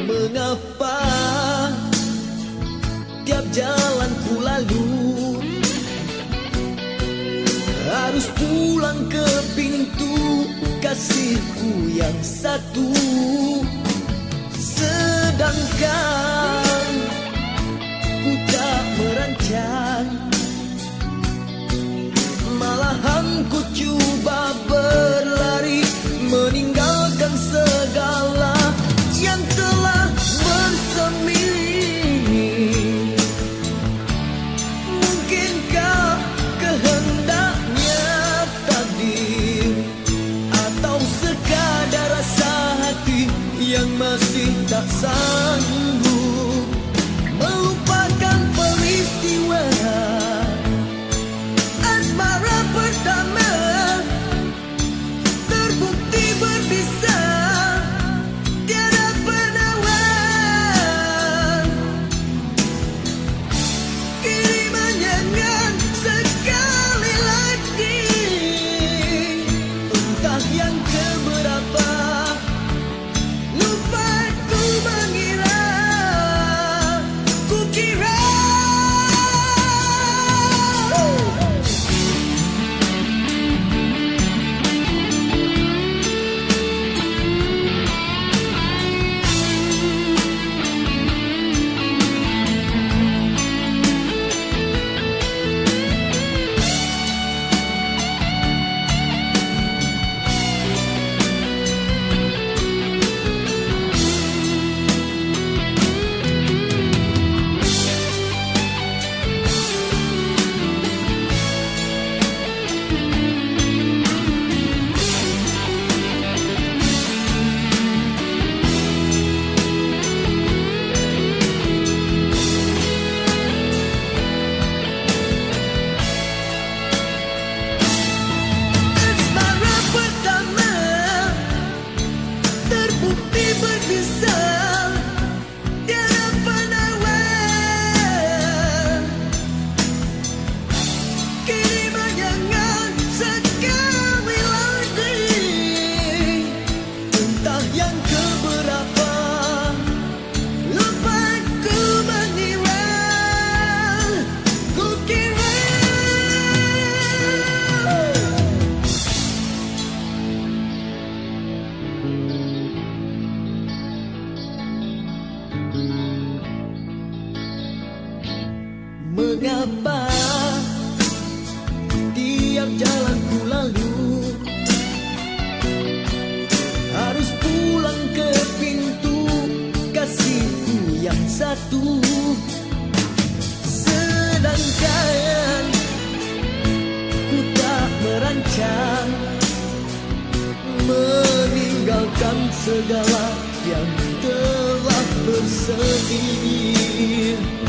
Mengapa tiap jalan ku lalu harus pulang ke pintu kasihku yang satu, sedangkan ku tak merancang, malahan ku coba berlari meninggalkan segala yang telah bersemi. Mungkinkah kehendaknya takdir, atau sekadar rasa hati yang masih tak sanggup melupakan peristiwa asmara pertama terbukti berbisa. Mengapa tiap jalan ku lalu harus pulang ke pintu kasihku yang satu, sedangkan ku tak merancang meninggalkan segala yang telah bersemi.